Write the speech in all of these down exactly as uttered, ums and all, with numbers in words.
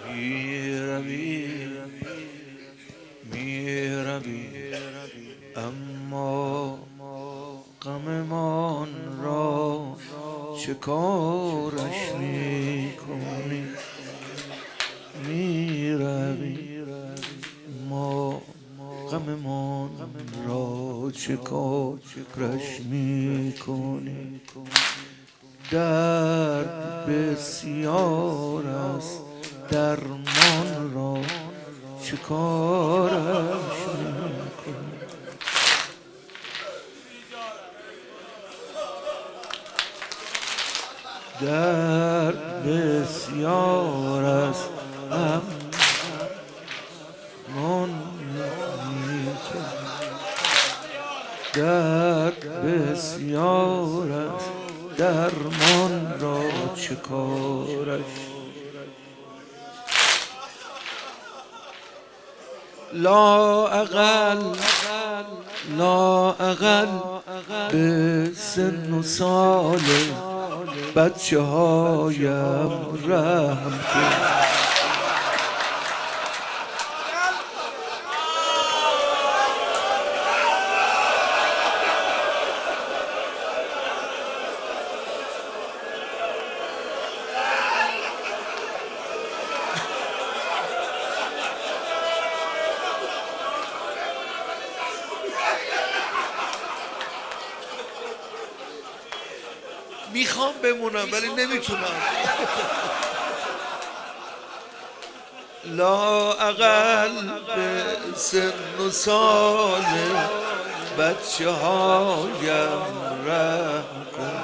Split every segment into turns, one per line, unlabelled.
میروی میروی اما غممان را چه کارش میکنی؟ میروی ما غممان را چه کارش میکنی؟ درد بسیار است درمان را چه کارش میکنی؟ درد بسیار است درمان درد بسیار است درمان را چه کارش؟ لا اقل لا اقل به سن و سال بچه هایم رحم کن. میخوام بمونم ولی نمیتونم. لا اقل به سن و سال بچه هایم رحم کن.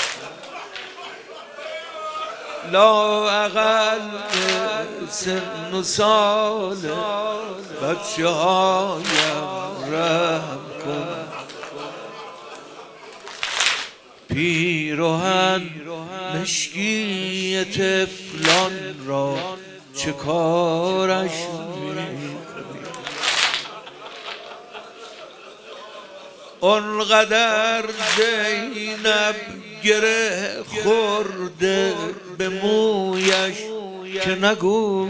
لا اقل به سن و سال بچه هایم رحم کن. پیراهن مشکی طفلان را چه کارش میکنی؟ آنقدر زینب گره خورده به مویش که نگو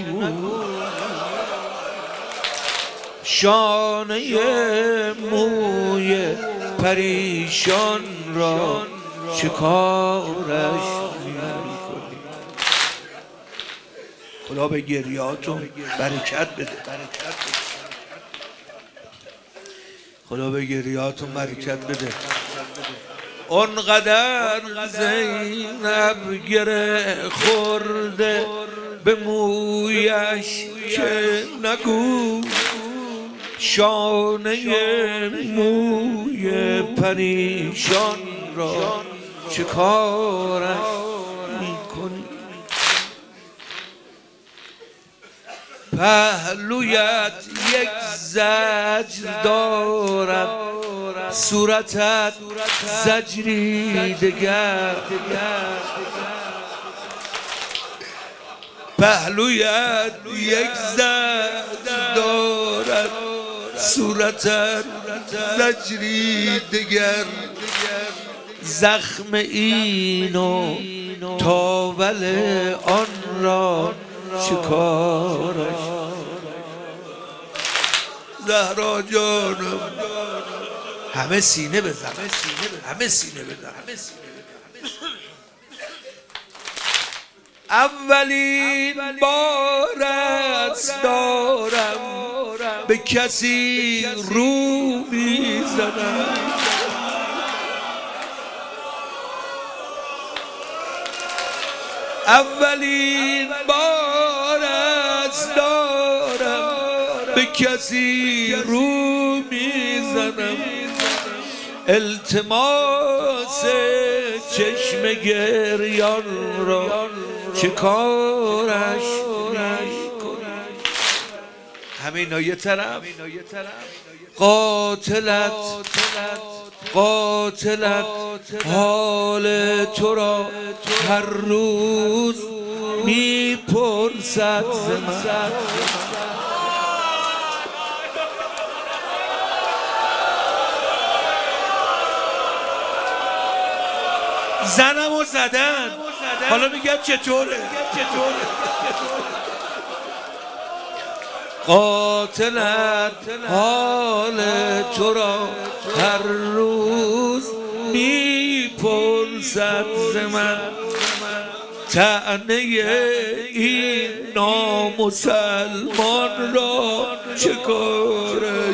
شانه موی پریشان را چه کارش میکنی؟ خدا به گریاتون برکت بده. خدا به گریاتون برکت بده. آنقدر زینب گره خورده به مویش که نگو شانه موی پریشان را چه کارش میکنی؟ پهلویت یک زجر دارد صورتت زجری دگر. پهلویت یک زجر دارد صورتت زجری دگر. زخم اینو تاول آن را چه کارش؟ زهرا جانم همه سینه بزن، همه سینه بزن. اولین بار است دارم به کسی رو میزنم. اولین بار است دارم به کسی رو میزنم. التماس چشم گریان را چه کارش میکنی؟ همین یه طرف قاتلت قاتلت حال تو را هر روز میپرسد ز من. زنمو زدن حالا میگم چطوره؟ قاتلت حال تو را هر روز میپرسد ز من طعنه این نامسلمان را چه کارش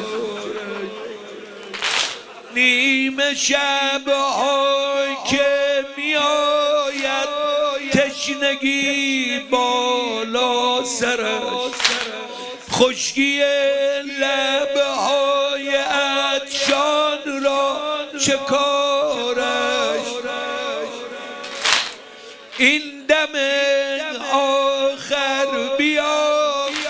نیمه شب‌های که میآید تشنگی بالا سرش خشکی لب‌های عطشان را چه کارش این دم آخر بیا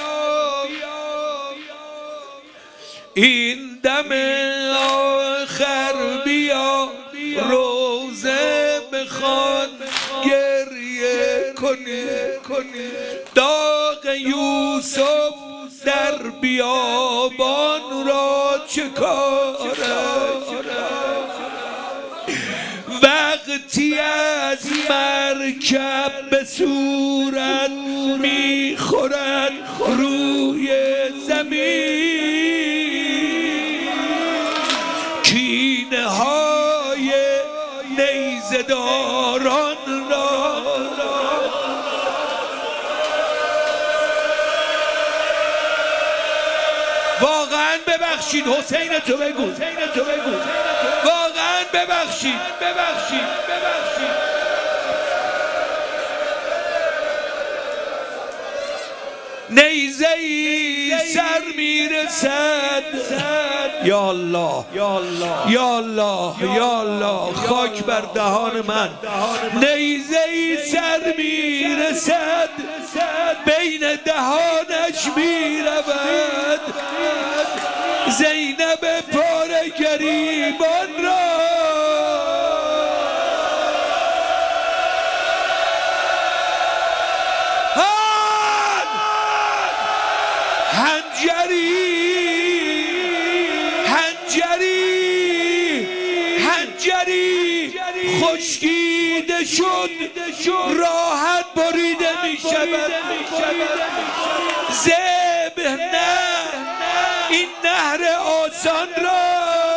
این دم آخر بیا روزه بخوان گریه کنی داغ یوسف در بیابان را چه کارش وقتی از مرکب به صورت میخورد روی زمین کینه های نیزه داران را واقعا ببخشید حسین تو بگو واقعا ببخشید ببخشید ببخشید نیزه ای سر میرسد یا الله یا الله یا الله یا الله خاک بر دهان من نیزه ای سر میرسد بین دهانش میرود زینب پاره گریبان را هنجری هنجری هنجری خشکیده شد راحت بریده می شود ذبح نه این نهر آسان را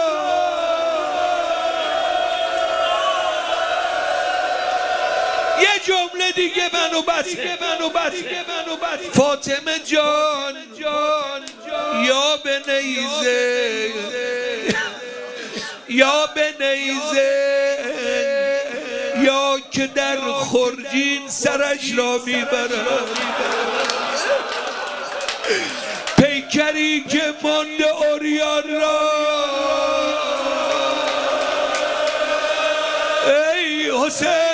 یه جمله دیگه منو بسه فاطمه جان یا به نیزه یا به نیزه یا که در خرجین سرش را میبرد پیکری که مانده عریان را ای حسین